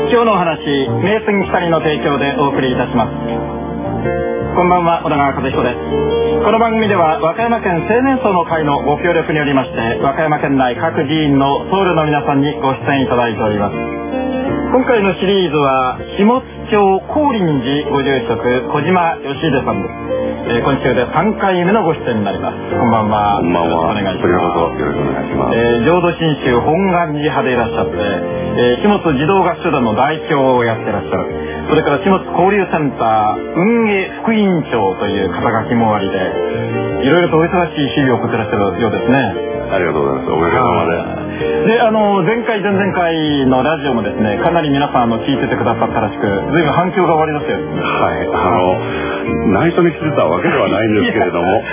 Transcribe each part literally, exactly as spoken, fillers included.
今日のお話、名杉光の提供でお送りいたします。こんばんは、小田川和彦です。この番組では和歌山県青年層の会のご協力によりまして、和歌山県内各寺院の僧侶の皆さんにご出演いただいております。今回のシリーズは下津町高林寺ご住職小島義秀さんです。えー、今週でさんかいめのご出演になります。こんばんは。 こんばんは。 お願いします。よろしくお願いします。えー、浄土真宗本願寺派でいらっしゃって、えー、下津児童合唱団の代表をやってらっしゃる。それから下津交流センター運営副委員長という肩書きもありで、いろいろとお忙しい日々を送ってらっしゃるようですね。 ありがとうございます。おかげさまで。 で、あの、前回、前々回のラジオもですね、かなり皆さん、あの、聞いててくださったらしく、随分反響がおありだったようですね。 はい。あの、内緒にしてたわけではないんですけれども、はい。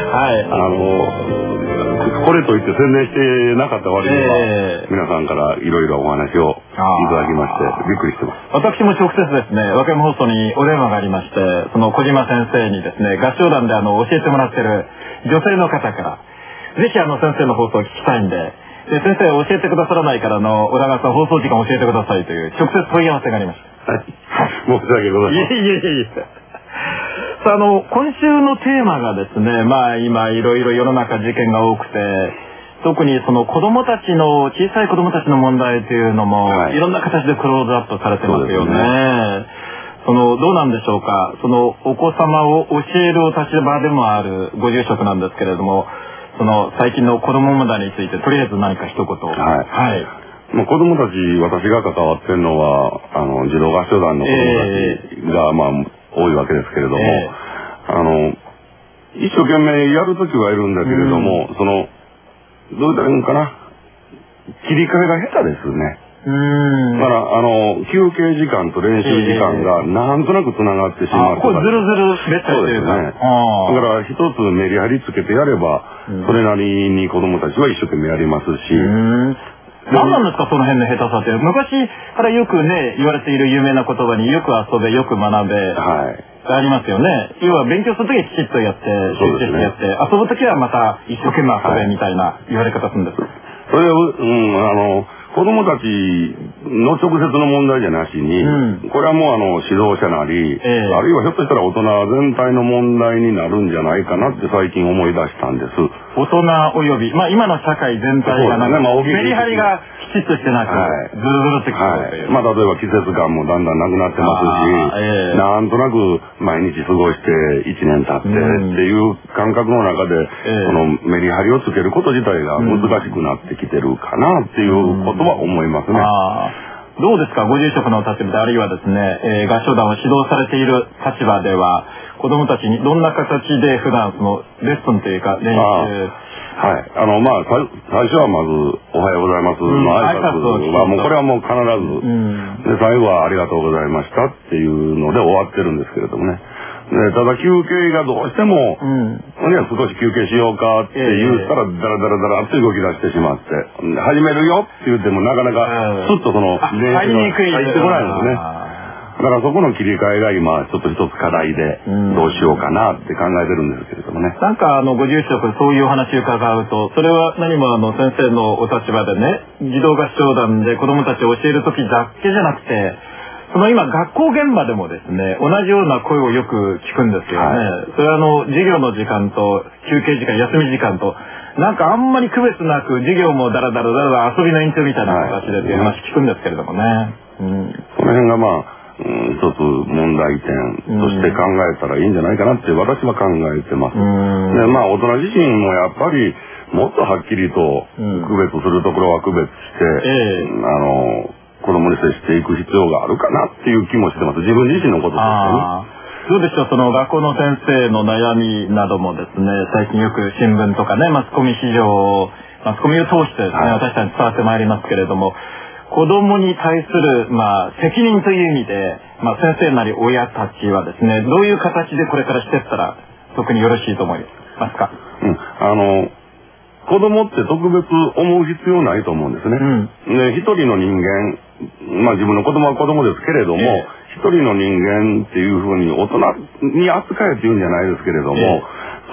あの、これといって宣伝してなかった割には、えー、皆さんからいろいろお話をいただきまして、びっくりしてます。 私も直接ですね、和歌山放送にお電話がありまして、その小島先生にですね、合唱団であの、教えてもらってる女性の方から、ぜひあの、先生の放送を聞きたいんで、で先生教えてくださらないからの小田川さん放送時間教えてくださいという直接問い合わせがありました。 はい。申し訳ございません。 いえいえいえ。さあ、あの今週のテーマがですね、まあ今いろいろ世の中事件が多くて、特にその子供たちの小さい子供たちの問題というのも、はい、いろんな形でクローズアップされてますよね。そのどうなんでしょうか。そのお子様を教えるお立場でもあるご住職なんですけれども。その最近の子供問題についてとりあえず何か一言。はい。はい。 まあ子供たち、私が関わってるのはあの児童合唱団の子供たちが、えー、まあ多いわけですけれども、えー、あの一生懸命やるときはいるんだけれども、うん、そのどう言ったらいいのかな、切り替えが下手ですね。うん。だから、あの、休憩時間と練習時間がなんとなく繋がってしまう。 これずるずるべったりというか。 そうですね。だから一つメリハリつけてやれば、それなりに子供たちは一生懸命やりますし。 何なんですか、その辺の下手さって。昔からよくね、言われている有名な言葉によく遊べ、よく学べ。はい。ありますよね。要は勉強するときはきちっとやって、集中してやって、遊ぶときはまた一生懸命遊べみたいな言われ方するんです。 それを、うん、あの、子供たちの直接の問題じゃなしに、うん、これはもうあの指導者なり、えー、あるいはひょっとしたら大人全体の問題になるんじゃないかなって最近思い出したんです。 大人および、まあ今の社会全体がなんか、ね、まあ、メリハリがきちっとしてなく、はい、ずるずるってきてるという。 はい、まあ例えば季節感もだんだんなくなってますし、えー、なんとなく毎日過ごしていちねん経ってっていう感覚の中で、えー、このメリハリをつけること自体が難しくなってきてるかなっていうことは思いますね。 あ、どうですか、ご住職の立場で、あるいはですね、えー、合唱団を指導されている立場では、子供たちにどんな形で普段そのレッスンというか練習。 はい。あの、まあ、最初はまず、おはようございますの挨拶は、もうこれはもう必ず、うん、で、最後はありがとうございましたっていうので終わってるんですけれどもね。でただ休憩がどうしても、うん、ね、少し休憩しようかって言ったら、ダラダラダラって動き出してしまって、始めるよって言ってもなかなか、スッとその、 練習が入ってこないんですね。だからそこの切り替えが今ちょっと一つ課題でどうしようかなって考えてるんですけれどもね。 なんかあのご住職そういうお話を伺うと、それは何もあの先生のお立場でね、児童合唱団で子どもたちを教える時だけじゃなくて、その今学校現場でもですね、同じような声をよく聞くんですよね。はい、それはあの授業の時間と休憩時間、休み時間となんかあんまり区別なく授業もダラダラダラ遊びの延長みたいな形でっていう話聞くんですけれどもね。 うん、その辺がまあ。うん、一つ問題点として考えたらいいんじゃないかなって私は考えてます。で、まあ大人自身もやっぱりもっとはっきりと区別するところは区別して、うん、あの子供に接していく必要があるかなっていう気もしてます。自分自身のことですよね。どうでしょう、その学校の先生の悩みなどもですね、最近よく新聞とかね、マスコミ市場、マスコミを通してですね、はい、私たちに伝わってまいりますけれども、子供に対する、まあ、責任という意味で、まあ、先生なり親たちはですね、どういう形でこれからしていったら特によろしいと思いますか？ うん、あの、子供って特別思う必要ないと思うんですね。うん、で、一人の人間、まあ自分の子供は子供ですけれども、えー、一人の人間っていうふうに大人に扱えって言うんじゃないですけれども、えー、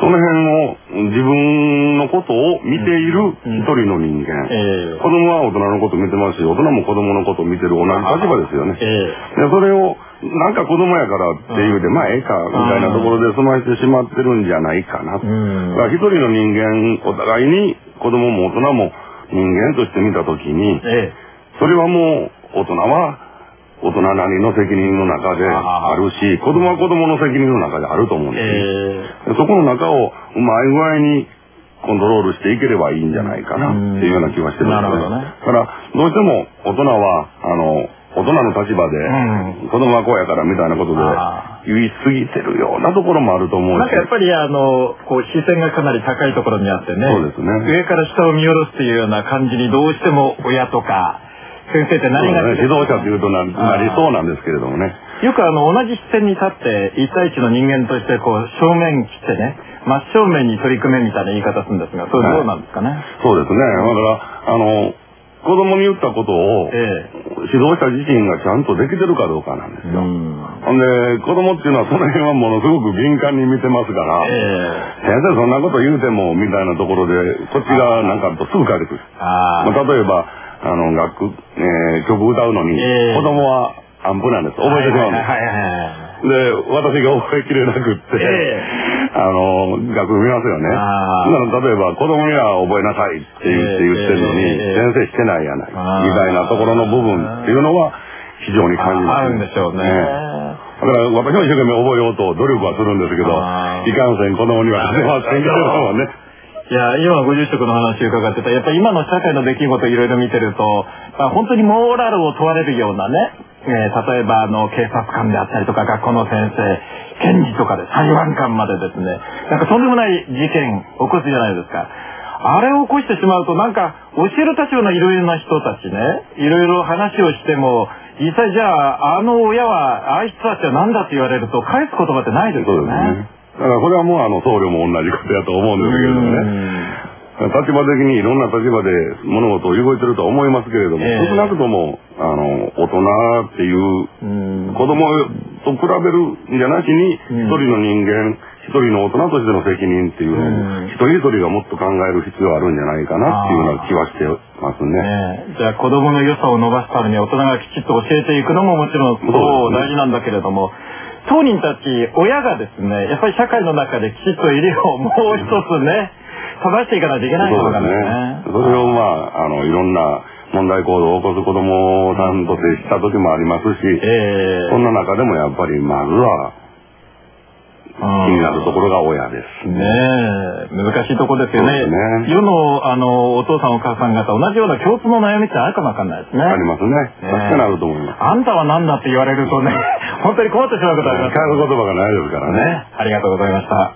その辺を自分のことを見ている一人の人間、うんうん、子供は大人のこと見てますし、大人も子供のことを見てる同じ立場ですよね。でそれをなんか子供やからっていうで、まあええかみたいなところで済ましてしまってるんじゃないかな。だから一人の人間、お互いに子供も大人も人間として見たときに、それはもう大人は大人なりの責任の中であるし、子供は子供の責任の中であると思うんですね。そこの中をうまい具合にコントロールしていければいいんじゃないかなっていうような気はしてるんですね。だからどうしても大人はあの大人の立場で、うん、子供はこうやからみたいなことで言い過ぎてるようなところもあると思うし、 なんかやっぱりあのこう視線がかなり高いところにあってね、 そうですね、 上から下を見下ろすというような感じにどうしても親とか先生ってなりがちです、ね、 指導者というと な, なりそうなんですけれどもね、 よくあの同じ視線に立って一対一の人間としてこう正面切ってね、真正面に取り組めみたいな言い方するんですが、それどうなんですかね。はい、 そうですね。だからあの子供に言ったことを、ええ、指導者自身がちゃんとできてるかどうかなんですよ。ほんで子供っていうのはその辺はものすごく敏感に見てますから、ええ、先生そんなこと言うてもみたいなところでこっちがなんかあるとすぐ帰ってくる。あ、まあ、例えばあの楽、えー、曲歌うのに、えー、子供はアンプなんです。覚えてしまうんです。で、私が覚えきれなくって、えー、あの、楽譜見ますよね。例えば、子供には覚えなさいって言って言ってるのに、えー、先生してないやない、みたいなところの部分っていうのは非常に感じます。 あるんでしょうね。ね、 だから私も一生懸命覚えようと努力はするんですけど、いかんせん子供にはしてませんけれどもね。 いや、今ご住職の話を伺ってた、やっぱり今の社会の出来事いろいろ見てると、まあ、本当にモーラルを問われるようなね、えー、例えばあの警察官であったりとか学校の先生、検事とかで裁判官までですね、なんかとんでもない事件起こすじゃないですか。あれを起こしてしまうと、なんか教える立場のいろいろな人たちね、いろいろ話をしても、実際じゃああの親はああいう人たちは何だって言われると返す言葉ってないですよね。 だからこれはもうあの僧侶も同じことやと思うんですけれどもね、立場的にいろんな立場で物事を動いてるとは思いますけれども、えー、少なくともあの大人っていう子供と比べるんじゃなしに一人の人間、一人の大人としての責任っていうのを一人一人がもっと考える必要あるんじゃないかなっていうような気はしてますね。 ね、じゃあ子供の良さを伸ばすために大人がきちっと教えていくのももちろんそう大事なんだけれども、当人たち親がですね、やっぱり社会の中できちっと襟をもう一つね正していかないといけないことなんですね。 それをまああのいろんな問題行動を起こす子供さんと接した時もありますし、えー、そんな中でもやっぱりまずは気になるところが親です。 ねえ、難しいところですよね。ね、世のあのお父さんお母さん方同じような共通の悩みってあるかもわかんないですね。 ありますね。確かにあると思います。 あんたは何だって言われるとね、本当に困ってしまうことあります。 使う言葉がないですからね。 ね、ありがとうございました。は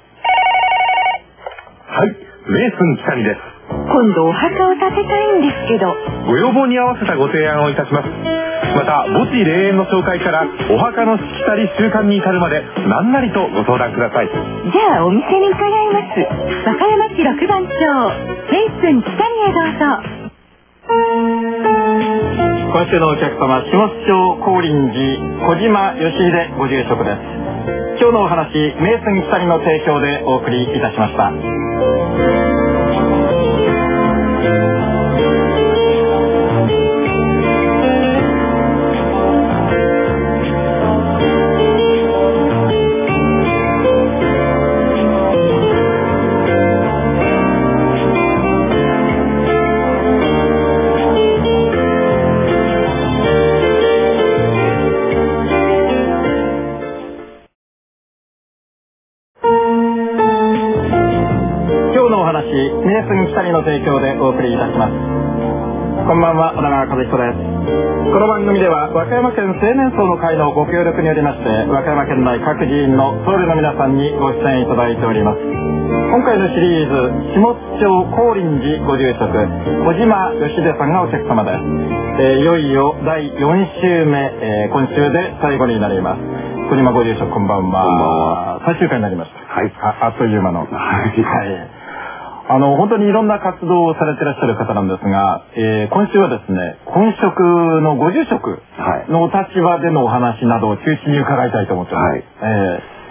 い、メイスン北見です。 今度お墓を建てたいんですけど、 ご要望に合わせたご提案をいたします。また墓地霊園の紹介からお墓のしきたり習慣に至るまで何なりとご相談ください。 じゃあお店に伺います。和歌山市ろくばん町メイスン北見へどうぞ。 今週のお客様、下津町高林寺小島義秀ご住職です。今日のお話、メイスン北見の提供でお送りいたしました。メイスン北見の提供でお送りいたします。こんばんは、小長和彦です。この番組では和歌山県青年層の会のご協力によりまして、和歌山県内各寺院の僧侶の皆さんにご出演いただいております。今回のシリーズ、下津町高林寺ご住職小島義秀さんがお客様です。えー、いよいよだいよん週目、えー、今週で最後になります。小島ご住職、こんばんは。 こんばんは。 最終回になりました。 はい。 あ、あっという間の。はい。 はいあの本当にいろんな活動をされていらっしゃる方なんですが、えー、今週はですね、本職のご住職のお立場でのお話などを中心に伺いたいと思っております。はい、えー、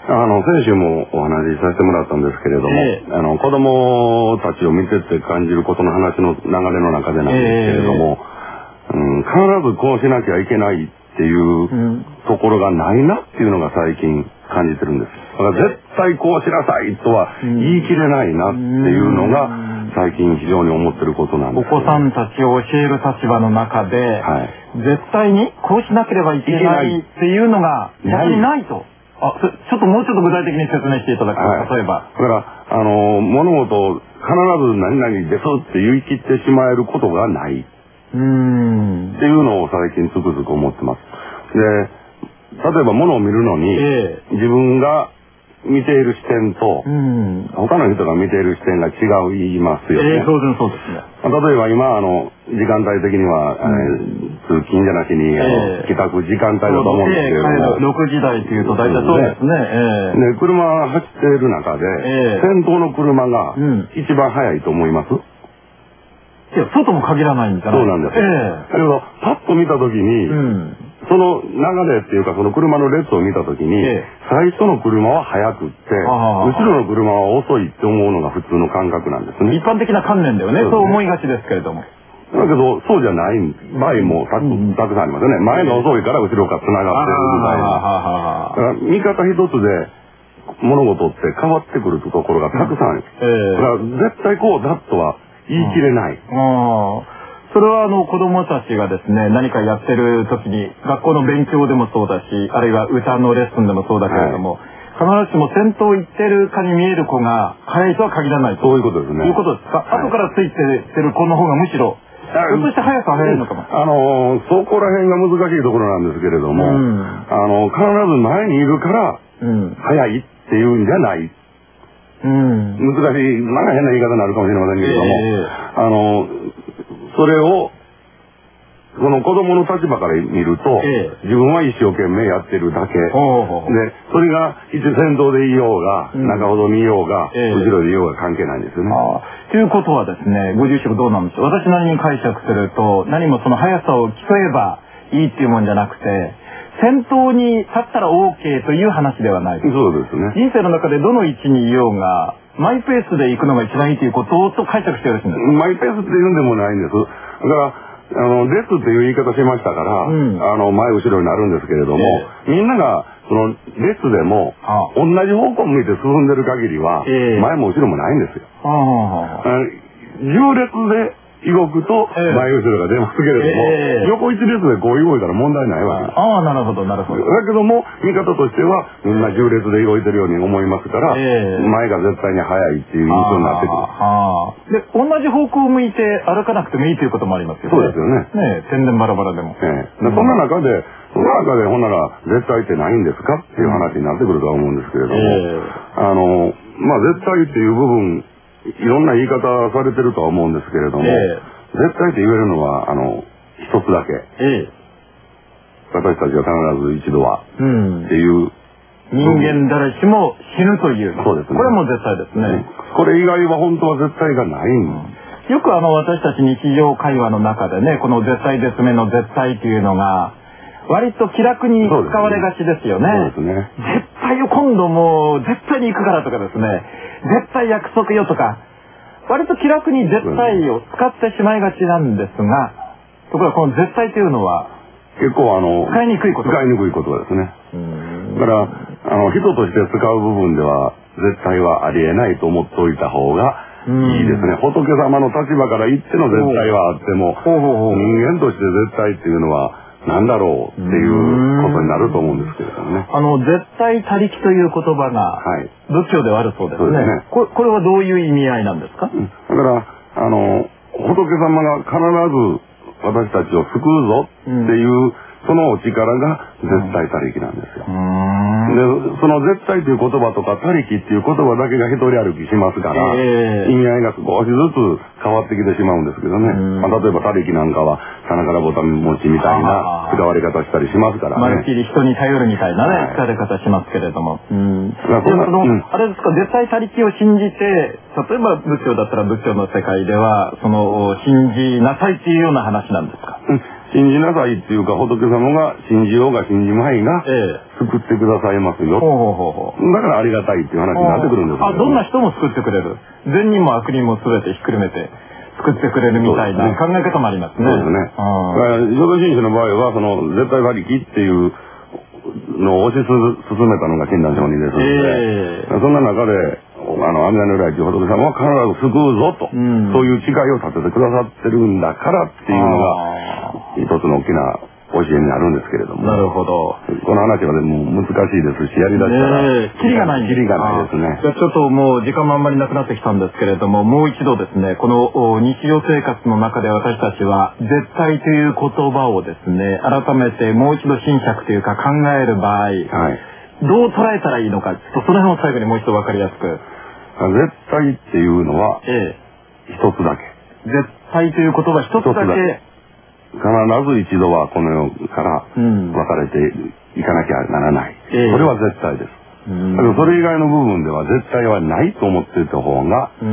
あの、先週もお話しさせてもらったんですけれども、えー、あの、子供たちを見てて感じることの話の流れの中でなんですけれども、えーうん、必ずこうしなきゃいけないっていうところがないなっていうのが最近感じてるんです。だから絶対こうしなさいとは言い切れないなっていうのが最近非常に思ってることなんです。 お子さんたちを教える立場の中で、はい、絶対にこうしなければいけないっていうのが逆にないと。あ、ちょっともうちょっと具体的に説明していただくと、はい、例えば。 だから、あの、物事を必ず何々ですって言い切ってしまえることがない。うーん。っていうのを最近つくづく思ってます。で、例えば物を見るのに、えー、自分が見ている視点と、うん、他の人が見ている視点が違う言いますよね。 えー、当然そうですね。 例えば今、あの、時間帯的には、うん、通勤じゃなしに、あの、えー、帰宅時間帯だと思うんですけれども。 ろくじ台というと大体そうですね。えー、で、車が走っている中で、えー、先頭の車が一番速いと思います？ いや、外も限らないんじゃないそうなんです。えー、だけど、パッと見たときに、うんその流れっていうかその車の列を見たときに、ええ、最初の車は速くって、後ろの車は遅いって思うのが普通の感覚なんですね。 一般的な観念だよね。そう、ね、そう思いがちですけれども。 だけど、そうじゃない場合もたく、うん、たくさんありますよね。前が遅いから後ろから繋がってるみたいな。だから見方一つで物事って変わってくるところがたくさんある。ええ、だから絶対こうだとは言い切れない。 うんあそれはあの子供たちがですね、何かやってる時に、学校の勉強でもそうだし、あるいは歌のレッスンでもそうだけれども、はい、必ずしも先頭行ってるかに見える子が速いとは限らないと。 そういうことですね。 いうことですか、はい、後からついてる子の方がむしろ、ひょっとして速さは速いのかも。 あのー、そこら辺が難しいところなんですけれども、うん、あの、必ず前にいるから、速いっていうんじゃない。うん、難しい、なんか変な言い方になるかもしれませんけれども、えー、あの、それを、この子供の立場から見ると、ええ、自分は一生懸命やってるだけ。ほうほうで、それが一先頭でいようが、うん、中ほどにいようが、ええ、後ろでいようが関係ないんですよね。 ということはですね、ご住職どうなんでしょう。私なりに解釈すると、何もその速さを競えばいいっていうもんじゃなくて、先頭に立ったら OK という話ではない。 そうですね。 人生の中でどの位置にいようが、マイペースで行くのが一番いいということと解釈してよろしいんですか？ マイペースって言うんでもないんです。だから、あの、列っていう言い方しましたから、うん、あの、前後ろになるんですけれども、えー、みんなが、その、列でも、同じ方向を向いて進んでる限りは、えー、前も後ろもないんですよ。あ重列で、動くと、前後ろが出ますけれども、えー、横一列でこう動いたら問題ないわけです。 ああ、なるほど、なるほど。 だけども、見方としては、みんな重列で動いてるように思いますから、えー、前が絶対に速いっていう印象になってくる。 で、同じ方向を向いて歩かなくてもいいということもありますよね。 そうですよね。 ねえ、天然バラバラでも。 えー、でそんな中で、その中でほんなら絶対ってないんですかっていう話になってくるとは思うんですけれども、えー、あの、まあ、絶対っていう部分、いろんな言い方されてるとは思うんですけれども、えー絶対って言えるのは、あの、一つだけ。ええ。私たちは必ず一度は、うん、っていう。 人間誰しも死ぬという。 そうですね。 これも絶対ですね。 これ以外は本当は絶対がないん、うん、 よくあの、私たち日常会話の中でね、この絶対絶命の絶対というのが、割と気楽に使われがちですよね。 そうですね。 絶対よ、今度もう、絶対に行くからとかですね、絶対約束よとか、割と気楽に絶対を使ってしまいがちなんですが、ところがこの絶対というのは、 結構あの、 使いにくいこと。 使いにくいことですね。だから、あの、人として使う部分では、絶対はありえないと思っておいた方がいいですね。仏様の立場から言っての絶対はあっても、人間として絶対っていうのは、なんだろうっていうことになると思うんですけれどもね。 あの、絶対他力という言葉が、仏教ではあるそうですね。そうですね。これ、これはどういう意味合いなんですか？ うん、だから、あの、仏様が必ず私たちを救うぞっていう、うんそのお力が絶対他力なんですよ。で、その絶対という言葉とか他力っていう言葉だけが一人歩きしますから、えー、意味合いが少しずつ変わってきてしまうんですけどね。まあ、例えば他力なんかは棚からボタン持ちみたいな使われ方したりしますからね。 まるっきり人に頼るみたいなね、はい、使われ方しますけれども。うん。でその、うん、あれですか、絶対他力を信じて、例えば仏教だったら仏教の世界では、その、信じなさいっていうような話なんですか？ うん信じなさいっていうか、仏様が信じようが信じまいが、 ええ。 救ってくださいますよ。 ほうほうほうほう。 だからありがたいっていう話になってくるんですよ。 あ、どんな人も救ってくれる。善人も悪人も全てひっくるめて救ってくれるみたいな考え方もありますね。 そうですね。浄土真宗の場合は、その、絶対他力っていうのを推し進めたのが親鸞上人ですので、えー、そんな中で、あの、阿弥陀如来という仏様は必ず救うぞと、うん、そういう誓いを立ててくださってるんだからっていうのが、一つの大きな教えになるんですけれども。 なるほど。 この話はでも難しいですし、やりだしたら、 ね、キリがないんです。 キリがないですね。 じゃあちょっともう時間もあんまりなくなってきたんですけれども、もう一度ですね、この日常生活の中で私たちは絶対という言葉をですね、改めてもう一度信釈というか考える場合、はい、どう捉えたらいいのか、ちょっとその辺を最後にもう一度わかりやすく。 絶対っていうのは、ええ、一つだけ。 絶対という言葉一つだけ。 必ず一度はこの世から分かれていかなきゃならない。うん、それは絶対です。うん、だけどそれ以外の部分では絶対はないと思っていた方が、うん、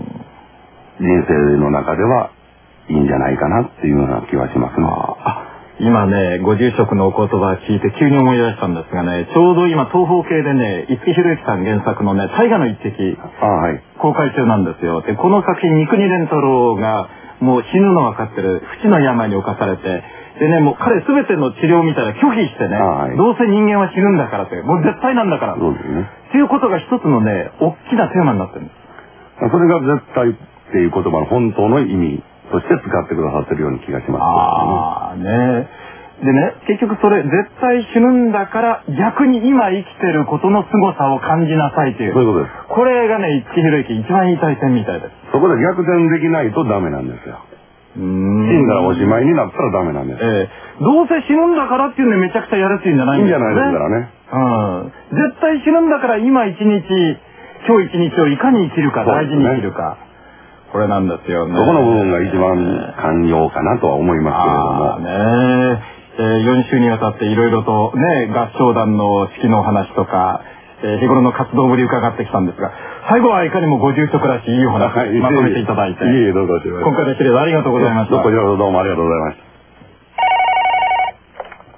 人生の中ではいいんじゃないかなっていうような気はしますね。 あ、今ね、ご住職のお言葉聞いて急に思い出したんですがね、ちょうど今東方系でね、五木ひろゆきさん原作のね、大河の一滴、はい、公開中なんですよ。で、この作品、三國連太郎がもう死ぬの分かってる、不治の病に侵されて、でね、もう彼全ての治療みたいな拒否してね、はい、どうせ人間は死ぬんだからって、もう絶対なんだから。そうですね。っていうことが一つのね、大きなテーマになってるんです。 それが絶対っていう言葉の本当の意味として使ってくださってるような気がします、ね。 ああ、ね。でね、結局それ、絶対死ぬんだから、逆に今生きてることの凄さを感じなさいという。 そういうことです。 これがね、五木ひろゆき一番言いたい点みたいです。 そこで逆転できないとダメなんですよ。うーん。死んだらおしまいになったらダメなんです。 ええー。どうせ死ぬんだからっていうのめちゃくちゃやるっていうんじゃないんですよね。 いいんじゃないですからね。 うん。絶対死ぬんだから今一日、今日一日をいかに生きるか、大事に生きるか。これなんですよね。 そこの部分が一番寛容かなとは思いますけれども。 あねえー、よん週にわたっていろいろとね、合唱団の式の話とか、えー、日頃の活動ぶり伺ってきたんですが、最後はいかにもご住職らしいいいお話、はい、まとめていただいて。 いえいえ、どうぞ。 今回のシリーズありがとうございました。 こちらこそどうもありがとうございました。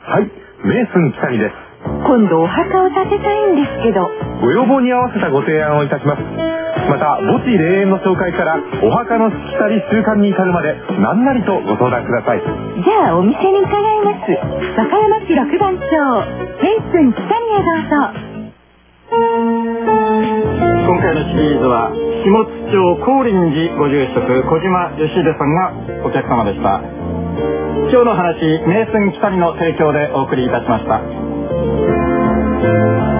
はい、名寸北見です。 今度お墓を建てたいんですけど、 ご要望に合わせたご提案をいたします。また墓地霊園の紹介からお墓のしきたり習慣に至るまで何なりとご相談ください。 じゃあお店に伺います。和歌山市六番町ペイスン北見へどうぞ。 今回のシリーズは下津町高林寺ご住職小島義秀さんがお客様でした。今日の話、名寸北見の提供でお送りいたしました。